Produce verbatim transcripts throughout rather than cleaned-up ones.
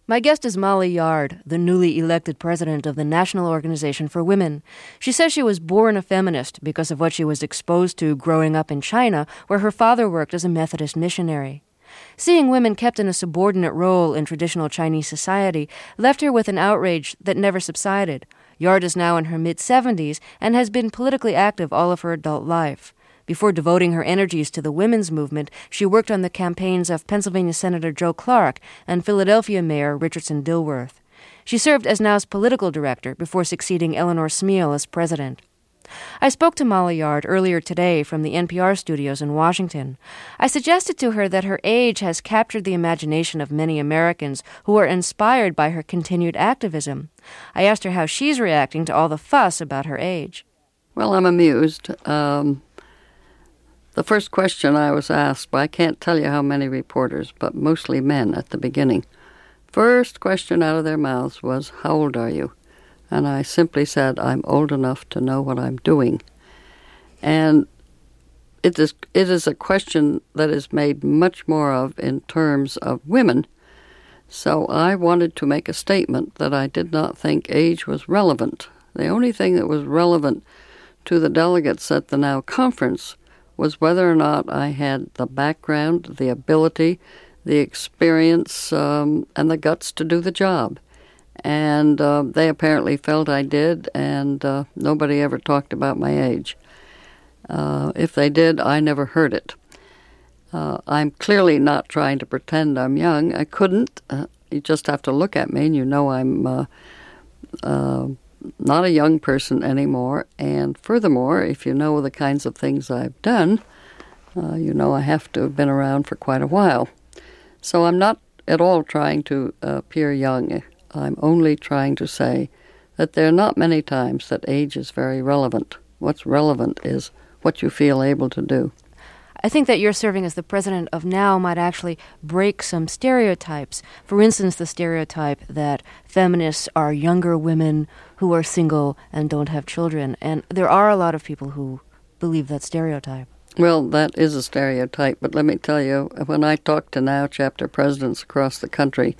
My guest is Molly Yard, the newly elected president of the National Organization for Women. She says she was born a feminist because of what she was exposed to growing up in China, where her father worked as a Methodist missionary. Seeing women kept in a subordinate role in traditional Chinese society left her with an outrage that never subsided. Yard is now in her mid-seventies and has been politically active all of her adult life. Before devoting her energies to the women's movement, she worked on the campaigns of Pennsylvania Senator Joe Clark and Philadelphia Mayor Richardson Dilworth. She served as Now's political director before succeeding Eleanor Smeal as president. I spoke to Molly Yard earlier today from the N P R studios in Washington. I suggested to her that her age has captured the imagination of many Americans who are inspired by her continued activism. I asked her how she's reacting to all the fuss about her age. Well, I'm amused. Um... The first question I was asked by, I can't tell you how many reporters, but mostly men at the beginning, first question out of their mouths was, "How old are you?" And I simply said, "I'm old enough to know what I'm doing." And it is, it is a question that is made much more of in terms of women. So I wanted to make a statement that I did not think age was relevant. The only thing that was relevant to the delegates at the Now conference was whether or not I had the background, the ability, the experience, um, and the guts to do the job. And uh, they apparently felt I did, and uh, nobody ever talked about my age. Uh, if they did, I never heard it. Uh, I'm clearly not trying to pretend I'm young. I couldn't. Uh, you just have to look at me, and you know I'm uh, uh, not a young person anymore. And furthermore, if you know the kinds of things I've done, uh, you know I have to have been around for quite a while. So I'm not at all trying to uh, appear young. I'm only trying to say that there are not many times that age is very relevant. What's relevant is what you feel able to do. I think that your serving as the president of Now might actually break some stereotypes. For instance, the stereotype that feminists are younger women who are single and don't have children. And there are a lot of people who believe that stereotype. Well, that is a stereotype, but let me tell you, when I talk to Now chapter presidents across the country,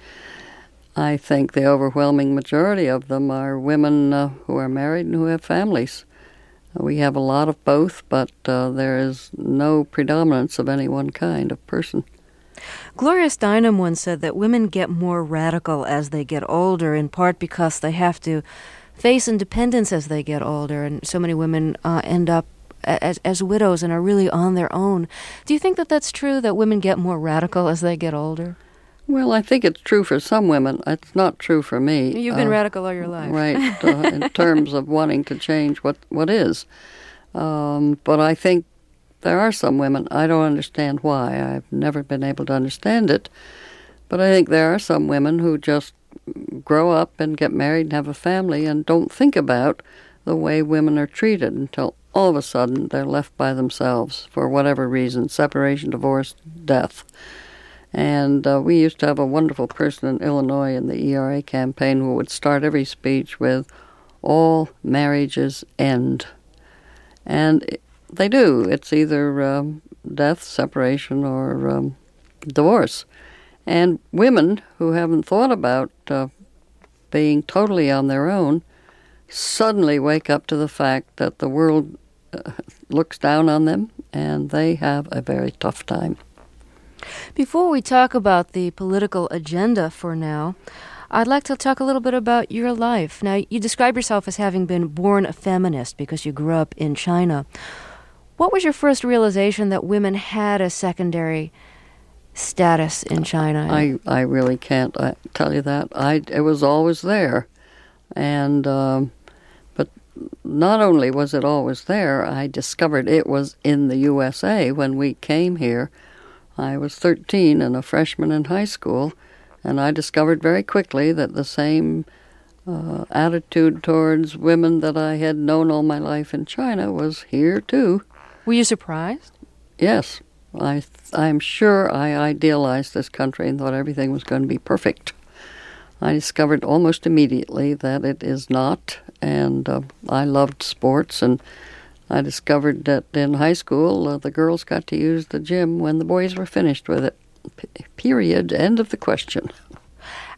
I think the overwhelming majority of them are women uh, who are married and who have families. We have a lot of both, but uh, there is no predominance of any one kind of person. Gloria Steinem once said that women get more radical as they get older, in part because they have to face independence as they get older, and so many women uh, end up as, as widows and are really on their own. Do you think that that's true, that women get more radical as they get older? Well, I think it's true for some women. It's not true for me. You've been uh, radical all your life. Right, uh, in terms of wanting to change what, what is. Um, but I think there are some women, I don't understand why. I've never been able to understand it. But I think there are some women who just grow up and get married and have a family and don't think about the way women are treated until all of a sudden they're left by themselves for whatever reason, separation, divorce, death. And uh, we used to have a wonderful person in Illinois in the E R A campaign who would start every speech with, "All marriages end." And they do. It's either um, death, separation, or um, divorce. And women who haven't thought about uh, being totally on their own suddenly wake up to the fact that the world uh, looks down on them, and they have a very tough time. Before we talk about the political agenda for Now, I'd like to talk a little bit about your life. Now, you describe yourself as having been born a feminist because you grew up in China. What was your first realization that women had a secondary status in China? I, I really can't I tell you that. I, it was always there. And um, but not only was it always there, I discovered it was in the U S A when we came here. I was thirteen and a freshman in high school, and I discovered very quickly that the same uh, attitude towards women that I had known all my life in China was here, too. Were you surprised? Yes. I, I'm sure I idealized this country and thought everything was going to be perfect. I discovered almost immediately that it is not, and uh, I loved sports, and I discovered that in high school, uh, the girls got to use the gym when the boys were finished with it. P- period. End of the question.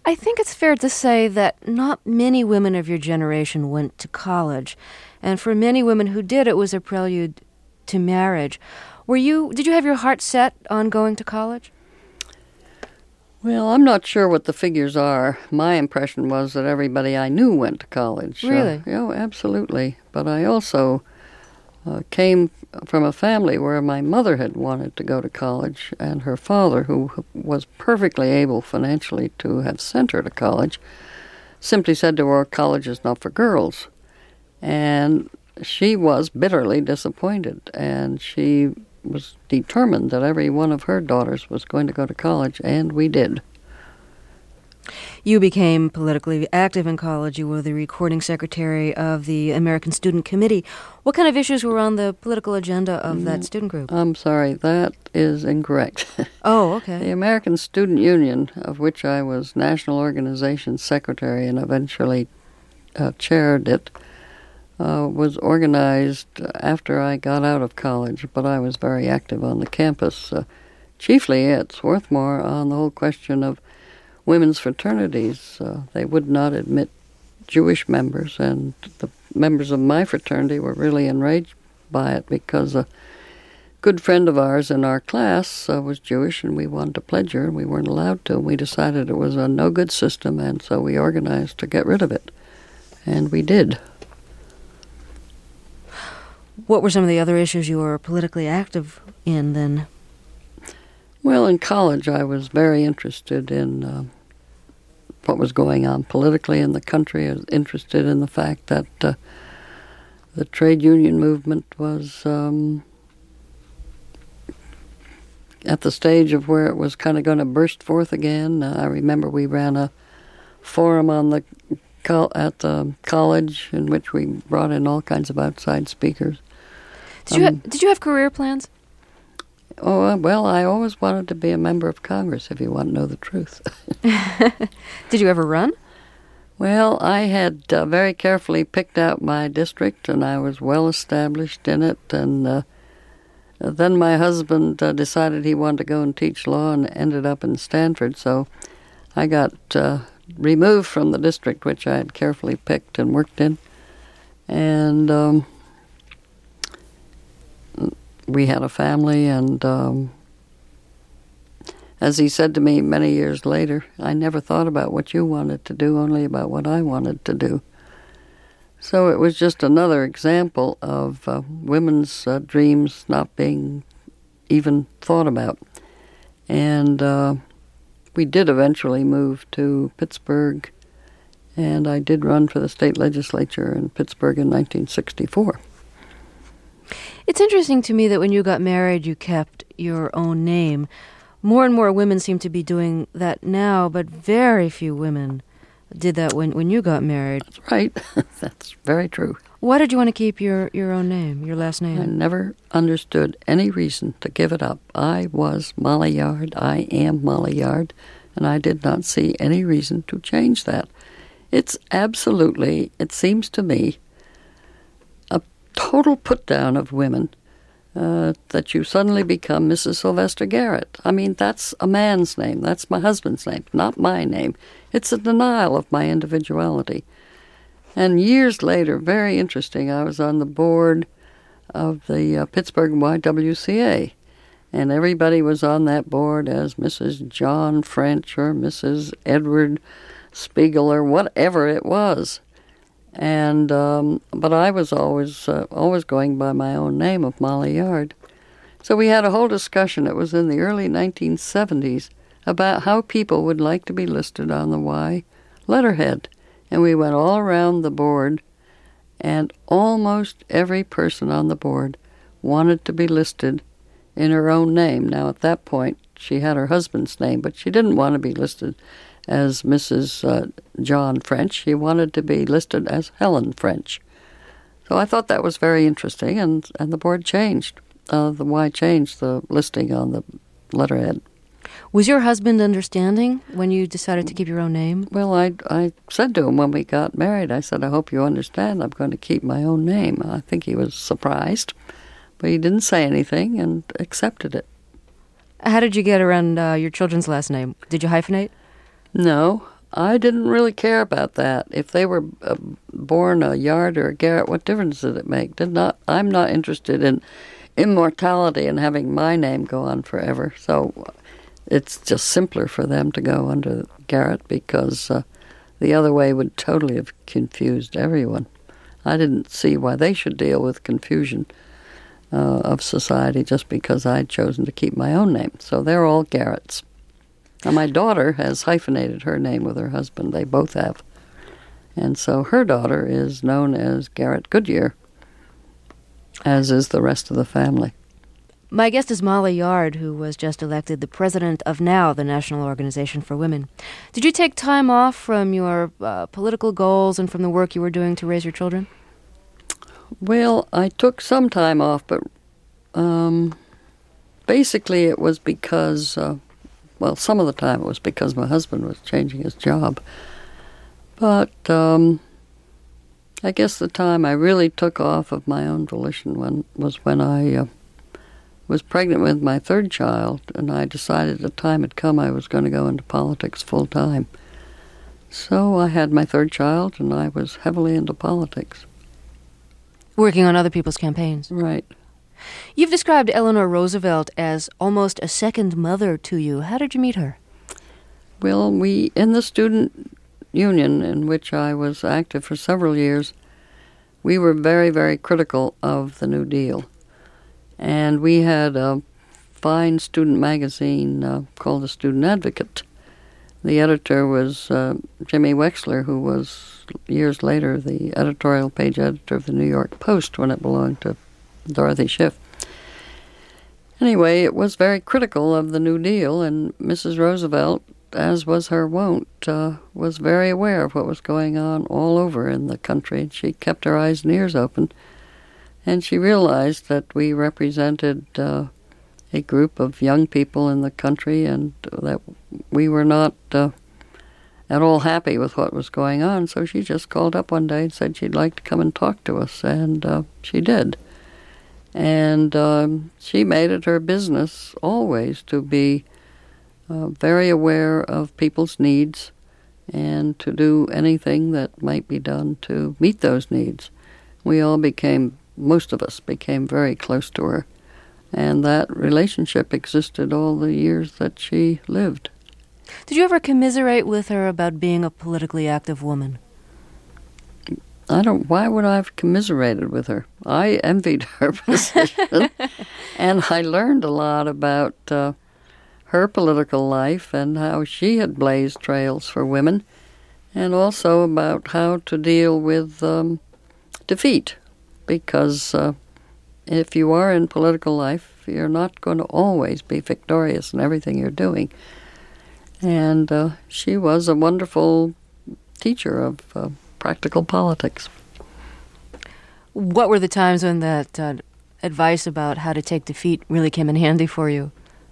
I think it's fair to say that not many women of your generation went to college. And for many women who did, it was a prelude to marriage. Were you, did you have your heart set on going to college? Well, I'm not sure what the figures are. My impression was that everybody I knew went to college. Really? Uh, yeah, absolutely. But I also uh, came from a family where my mother had wanted to go to college, and her father, who was perfectly able financially to have sent her to college, simply said to her, college is not for girls. And she was bitterly disappointed, and she was determined that every one of her daughters was going to go to college, and we did. You became politically active in college. You were the recording secretary of the American Student Committee. What kind of issues were on the political agenda of that student group? I'm sorry, that is incorrect. Oh, okay. The American Student Union, of which I was National Organization Secretary and eventually uh, chaired it, uh, was organized after I got out of college, but I was very active on the campus, uh, chiefly at Swarthmore on the whole question of women's fraternities. Uh, they would not admit Jewish members, and the members of my fraternity were really enraged by it because a good friend of ours in our class uh, was Jewish, and we wanted to pledge her, and we weren't allowed to. And we decided it was a no-good system, and so we organized to get rid of it. And we did. What were some of the other issues you were politically active in then? Well, in college I was very interested in uh, what was going on politically in the country. I was interested in the fact that uh, the trade union movement was um, at the stage of where it was kind of going to burst forth again. Uh, I remember we ran a forum on the col- at the college in which we brought in all kinds of outside speakers. Did you, Um, ha- did you have career plans? Oh, well, I always wanted to be a member of Congress, if you want to know the truth. Did you ever run? Well, I had uh, very carefully picked out my district, and I was well established in it. And uh, then my husband uh, decided he wanted to go and teach law and ended up in Stanford. So I got uh, removed from the district, which I had carefully picked and worked in. And um, we had a family, and um, as he said to me many years later, I never thought about what you wanted to do, only about what I wanted to do. So it was just another example of uh, women's uh, dreams not being even thought about. And uh, we did eventually move to Pittsburgh, and I did run for the state legislature in Pittsburgh in nineteen sixty-four. It's interesting to me that when you got married, you kept your own name. More and more women seem to be doing that now, but very few women did that when, when you got married. That's right. That's very true. Why did you want to keep your, your own name, your last name? I never understood any reason to give it up. I was Molly Yard. I am Molly Yard, and I did not see any reason to change that. It's absolutely, it seems to me, a total put-down of women uh, that you suddenly become Missus Sylvester Garrett. I mean, that's a man's name. That's my husband's name, not my name. It's a denial of my individuality. And years later, very interesting, I was on the board of the uh, Pittsburgh Y W C A, and everybody was on that board as Missus John French or Missus Edward Spiegel or whatever it was. And um, but I was always uh, always going by my own name of Molly Yard. So we had a whole discussion. It was in the early nineteen seventies about how people would like to be listed on the Y letterhead. And we went all around the board, and almost every person on the board wanted to be listed in her own name. Now, at that point, she had her husband's name, but she didn't want to be listed as Missus Uh, John French. She wanted to be listed as Helen French. So I thought that was very interesting, and, and the board changed. Uh, the Y changed the listing on the letterhead. Was your husband understanding when you decided to keep your own name? Well, I, I said to him when we got married, I said, I hope you understand I'm going to keep my own name. I think he was surprised, but he didn't say anything and accepted it. How did you get around uh, your children's last name? Did you hyphenate? No, I didn't really care about that. If they were uh, born a Yard or a Garrett, what difference did it make? Did not. I'm not interested in immortality and having my name go on forever. So it's just simpler for them to go under Garrett because uh, the other way would totally have confused everyone. I didn't see why they should deal with confusion uh, of society just because I'd chosen to keep my own name. So they're all Garretts. Now, my daughter has hyphenated her name with her husband. They both have. And so her daughter is known as Garrett Goodyear, as is the rest of the family. My guest is Molly Yard, who was just elected the president of NOW, the National Organization for Women. Did you take time off from your uh, political goals and from the work you were doing to raise your children? Well, I took some time off, but um, basically it was because, uh, well, some of the time it was because my husband was changing his job. But um, I guess the time I really took off of my own volition when, was when I uh, was pregnant with my third child, and I decided the time had come I was going to go into politics full time. So I had my third child, and I was heavily into politics. Working on other people's campaigns. Right. You've described Eleanor Roosevelt as almost a second mother to you. How did you meet her? Well, we, in the student union in which I was active for several years, we were very, very critical of the New Deal. And we had a fine student magazine uh, called The Student Advocate. The editor was uh, Jimmy Wexler, who was years later the editorial page editor of the New York Post when it belonged to Dorothy Schiff. Anyway, it was very critical of the New Deal, and Missus Roosevelt, as was her wont, uh, was very aware of what was going on all over in the country. She kept her eyes and ears open, and she realized that we represented uh, a group of young people in the country and that we were not uh, at all happy with what was going on. So she just called up one day and said she'd like to come and talk to us, and uh, she did. And um, she made it her business always to be uh, very aware of people's needs and to do anything that might be done to meet those needs. We all became, most of us became very close to her, and that relationship existed all the years that she lived. Did you ever commiserate with her about being a politically active woman? I don't, why would I have commiserated with her? I envied her position, and I learned a lot about uh, her political life and how she had blazed trails for women, and also about how to deal with um, defeat, because uh, if you are in political life, you're not going to always be victorious in everything you're doing. And uh, she was a wonderful teacher of uh, practical politics. What were the times when that uh, advice about how to take defeat really came in handy for you?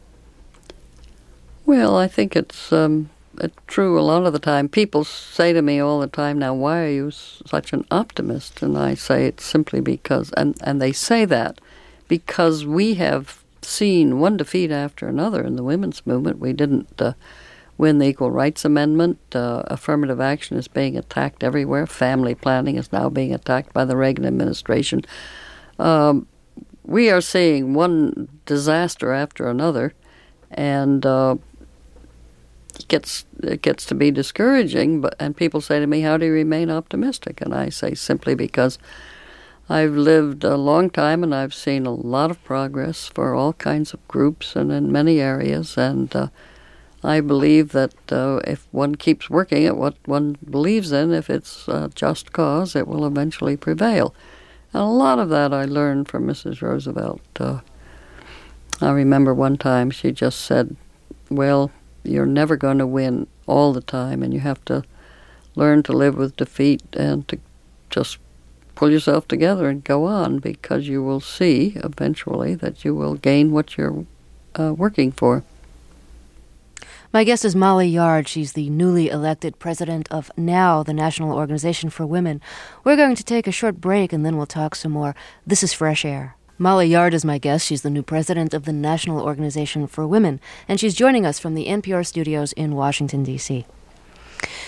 Well, I think it's, um, it's true a lot of the time. People say to me all the time, now, why are you such an optimist? And I say it's simply because, and, and they say that because we have seen one defeat after another in the women's movement. We didn't uh, win the Equal Rights Amendment. Uh, affirmative action is being attacked everywhere. Family planning is now being attacked by the Reagan administration. Um, we are seeing one disaster after another, and uh, it gets it gets to be discouraging. But and people say to me, "How do you remain optimistic?" And I say simply because I've lived a long time and I've seen a lot of progress for all kinds of groups and in many areas, and uh, I believe that uh, if one keeps working at what one believes in, if it's a just cause, it will eventually prevail. And a lot of that I learned from Missus Roosevelt. Uh, I remember one time she just said, well, you're never going to win all the time, and you have to learn to live with defeat and to just pull yourself together and go on, because you will see eventually that you will gain what you're uh, working for. My guest is Molly Yard. She's the newly elected president of NOW, the National Organization for Women. We're going to take a short break, and then we'll talk some more. This is Fresh Air. Molly Yard is my guest. She's the new president of the National Organization for Women, and she's joining us from the N P R studios in Washington, D C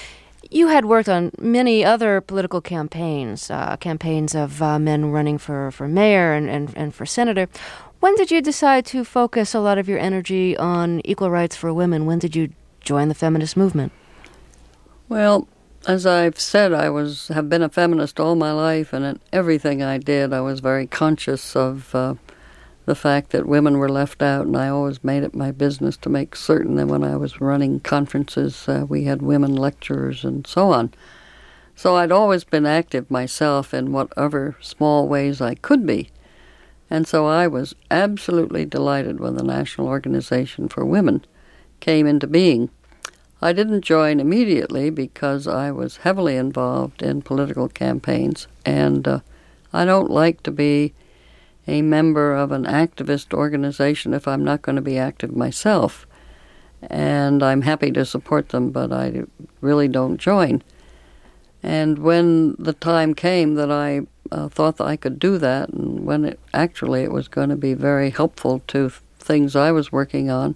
You had worked on many other political campaigns, uh, campaigns of uh, men running for, for mayor and, and, and for senator. When did you decide to focus a lot of your energy on equal rights for women? When did you join the feminist movement? Well, as I've said, I was have been a feminist all my life, and in everything I did, I was very conscious of uh, the fact that women were left out, and I always made it my business to make certain that when I was running conferences, uh, we had women lecturers and so on. So I'd always been active myself in whatever small ways I could be. And so I was absolutely delighted when the National Organization for Women came into being. I didn't join immediately because I was heavily involved in political campaigns, and uh, I don't like to be a member of an activist organization if I'm not going to be active myself. And I'm happy to support them, but I really don't join. And when the time came that I uh, thought that I could do that, and when it actually it was going to be very helpful to things I was working on,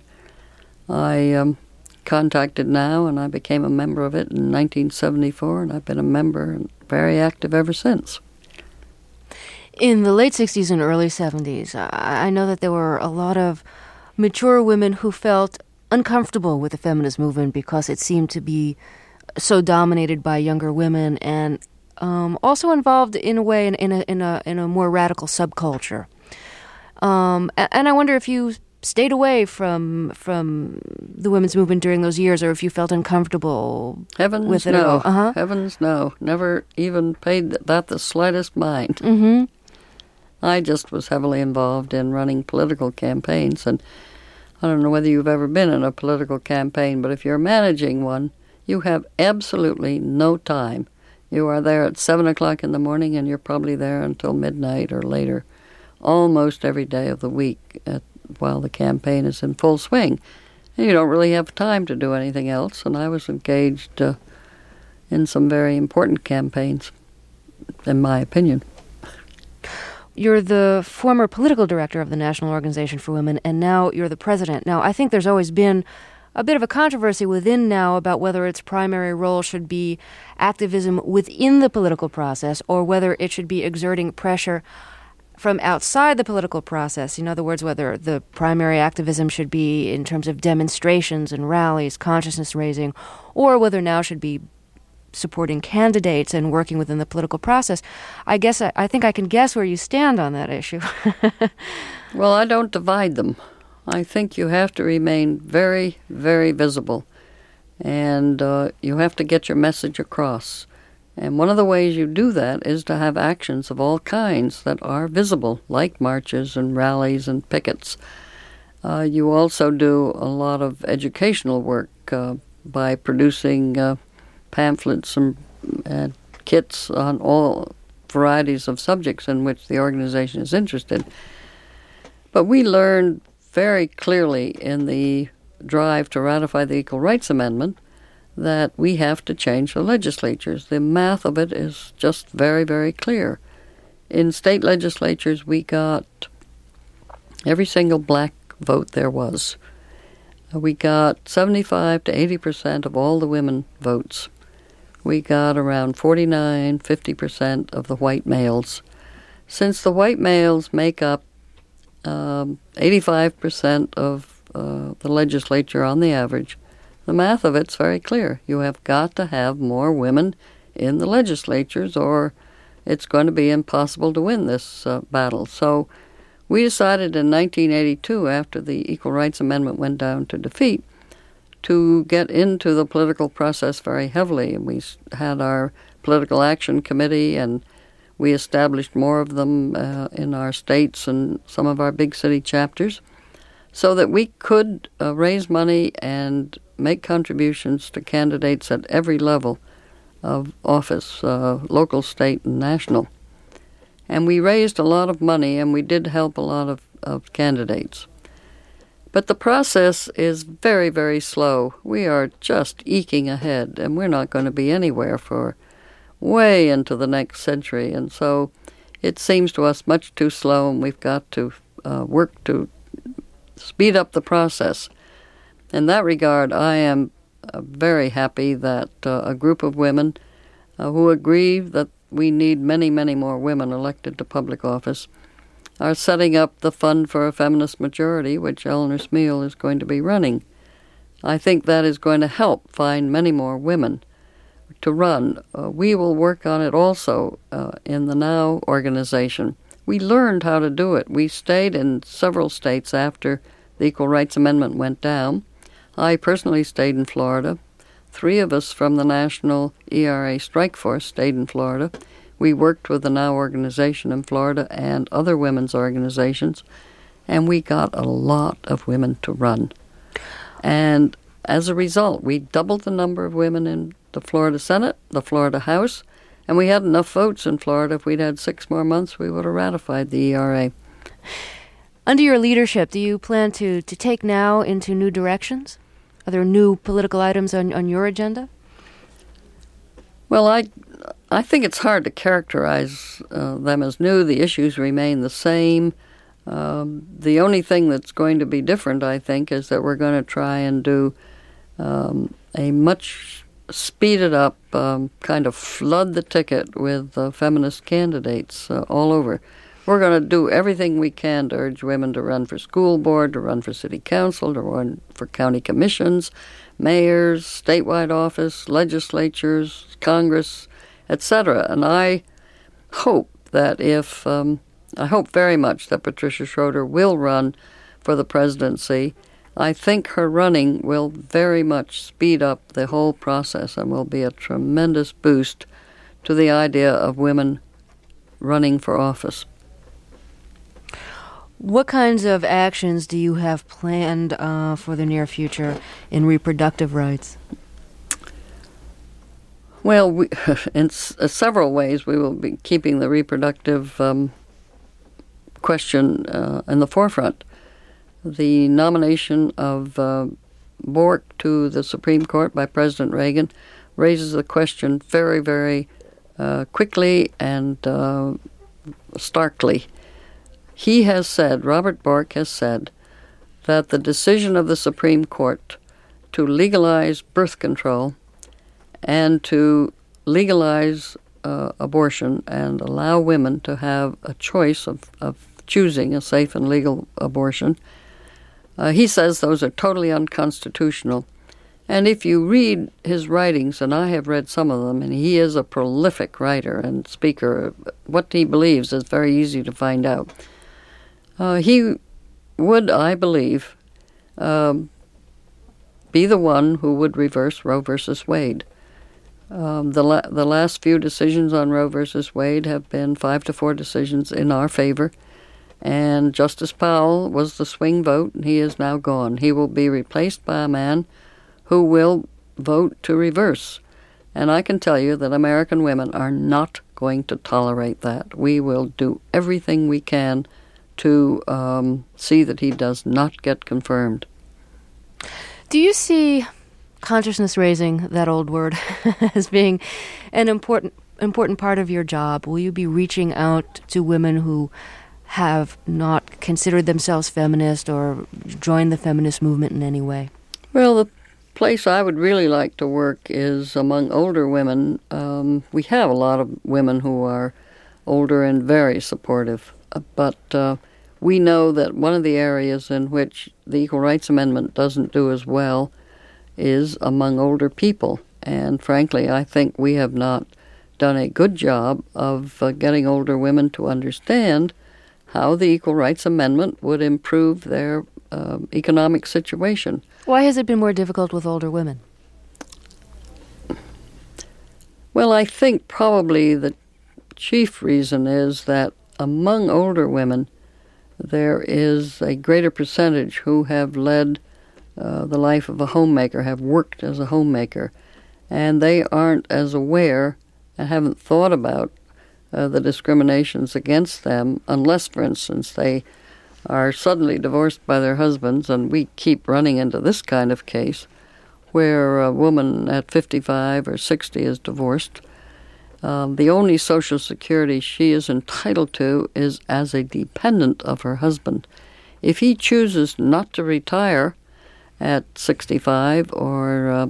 I um, contacted NOW, and I became a member of it in nineteen seventy-four, and I've been a member and very active ever since. In the late sixties and early seventies, I know that there were a lot of mature women who felt uncomfortable with the feminist movement because it seemed to be so dominated by younger women, and um, also involved in a way in, in a in a in a more radical subculture. Um, and I wonder if you stayed away from from the women's movement during those years, or if you felt uncomfortable Heavens with it no. at all. Uh-huh. Heavens no. Never even paid that the slightest mind. Mm-hmm. I just was heavily involved in running political campaigns, and I don't know whether you've ever been in a political campaign, but if you're managing one, you have absolutely no time. You are there at seven o'clock in the morning, and you're probably there until midnight or later, almost every day of the week at, while the campaign is in full swing. And you don't really have time to do anything else, and I was engaged uh, in some very important campaigns, in my opinion. You're the former political director of the National Organization for Women, and now you're the president. Now, I think there's always been a bit of a controversy within NOW about whether its primary role should be activism within the political process or whether it should be exerting pressure from outside the political process. In other words, whether the primary activism should be in terms of demonstrations and rallies, consciousness raising, or whether NOW should be supporting candidates and working within the political process. I guess I, I think I can guess where you stand on that issue. Well, I don't divide them. I think you have to remain very, very visible, and uh, you have to get your message across. And one of the ways you do that is to have actions of all kinds that are visible, like marches and rallies and pickets. Uh, you also do a lot of educational work uh, by producing uh, pamphlets and, and kits on all varieties of subjects in which the organization is interested. But we learned very clearly in the drive to ratify the Equal Rights Amendment that we have to change the legislatures. The math of it is just very, very clear. In state legislatures, we got every single black vote there was. We got seventy-five to eighty percent of all the women votes. We got around forty-nine, fifty percent of the white males. Since the white males make up um, eighty-five percent of uh, the legislature on the average, the math of it's very clear. You have got to have more women in the legislatures or it's going to be impossible to win this uh, battle. So we decided in nineteen eighty-two, after the Equal Rights Amendment went down to defeat, to get into the political process very heavily. And we had our political action committee, and we established more of them uh, in our states and some of our big city chapters so that we could uh, raise money and make contributions to candidates at every level of office, uh, local, state, and national. And we raised a lot of money, and we did help a lot of, of candidates. But the process is very, very slow. We are just eking ahead, and we're not going to be anywhere for way into the next century. And so it seems to us much too slow, and we've got to uh, work to speed up the process. In that regard, I am uh, very happy that uh, a group of women uh, who agree that we need many, many more women elected to public office are setting up the Fund for a Feminist Majority, which Eleanor Smeal is going to be running. I think that is going to help find many more women to run. Uh, we will work on it also uh, in the NOW organization. We learned how to do it. We stayed in several states after the Equal Rights Amendment went down. I personally stayed in Florida. Three of us from the National E R A Strike Force stayed in Florida. We worked with the NOW organization in Florida and other women's organizations, and we got a lot of women to run. And as a result, we doubled the number of women in the Florida Senate, the Florida House, and we had enough votes in Florida. If we'd had six more months, we would have ratified the E R A. Under your leadership, do you plan to, to take NOW into new directions? Are there new political items on, on your agenda? Well, I, I think it's hard to characterize uh, them as new. The issues remain the same. Um, the only thing that's going to be different, I think, is that we're going to try and do um, a much speeded up um, kind of flood the ticket with uh, feminist candidates uh, all over. We're going to do everything we can to urge women to run for school board, to run for city council, to run for county commissions, mayors, statewide office, legislatures, Congress, et cetera. And I hope that if, um, I hope very much that Patricia Schroeder will run for the presidency. I think her running will very much speed up the whole process and will be a tremendous boost to the idea of women running for office. What kinds of actions do you have planned uh, for the near future in reproductive rights? Well, we, in s- uh, several ways we will be keeping the reproductive um, question uh, in the forefront. The nomination of uh, Bork to the Supreme Court by President Reagan raises the question very, very uh, quickly and uh, starkly. He has said, Robert Bork has said, that the decision of the Supreme Court to legalize birth control and to legalize uh, abortion and allow women to have a choice of, of choosing a safe and legal abortion, uh, he says those are totally unconstitutional. And if you read his writings, and I have read some of them, and he is a prolific writer and speaker, what he believes is very easy to find out. Uh, he would, I believe, um, be the one who would reverse Roe versus Wade. Um, the la- the last few decisions on Roe versus Wade have been five to four decisions in our favor, and Justice Powell was the swing vote, and he is now gone. He will be replaced by a man who will vote to reverse. And I can tell you that American women are not going to tolerate that. We will do everything we can to um, see that he does not get confirmed. Do you see consciousness raising, that old word, as being an important important part of your job? Will you be reaching out to women who have not considered themselves feminist or joined the feminist movement in any way? Well, the place I would really like to work is among older women. Um, we have a lot of women who are older and very supportive, but uh, we know that one of the areas in which the Equal Rights Amendment doesn't do as well is among older people. And frankly, I think we have not done a good job of uh, getting older women to understand how the Equal Rights Amendment would improve their uh, economic situation. Why has it been more difficult with older women? Well, I think probably the chief reason is that among older women, there is a greater percentage who have led uh, the life of a homemaker, have worked as a homemaker, and they aren't as aware and haven't thought about uh, the discriminations against them unless, for instance, they are suddenly divorced by their husbands, and we keep running into this kind of case where a woman at fifty-five or sixty is divorced. Um, the only Social Security she is entitled to is as a dependent of her husband. If he chooses not to retire at sixty-five or um,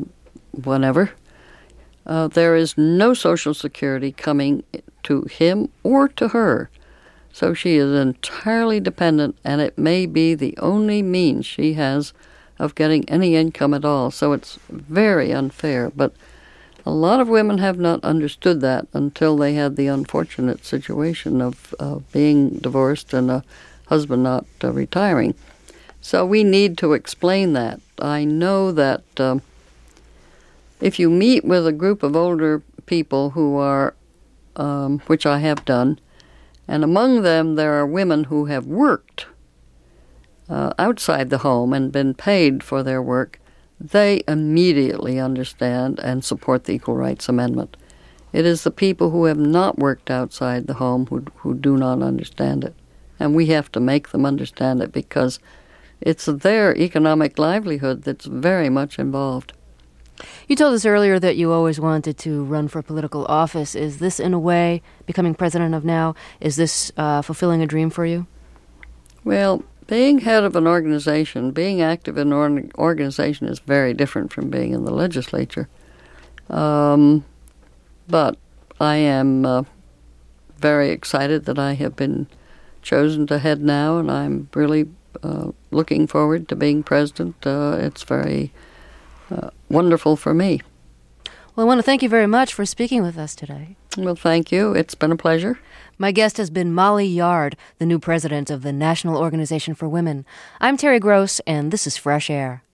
whenever. Uh, there is no Social Security coming to him or to her. So she is entirely dependent, and it may be the only means she has of getting any income at all. So it's very unfair. But a lot of women have not understood that until they had the unfortunate situation of uh, being divorced and a husband not uh, retiring. So we need to explain that. I know that um, if you meet with a group of older people who are, um, which I have done, and among them there are women who have worked uh, outside the home and been paid for their work, they immediately understand and support the Equal Rights Amendment. It is the people who have not worked outside the home who, who do not understand it. And we have to make them understand it because it's their economic livelihood that's very much involved. You told us earlier that you always wanted to run for political office. Is this, in a way, becoming president of now, is this uh, fulfilling a dream for you? Well, being head of an organization, being active in an organization is very different from being in the legislature. Um, but I am uh, very excited that I have been chosen to head now, and I'm really uh, looking forward to being president. Uh, it's very uh, wonderful for me. Well, I want to thank you very much for speaking with us today. Well, thank you. It's been a pleasure. My guest has been Molly Yard, the new president of the National Organization for Women. I'm Terry Gross, and this is Fresh Air.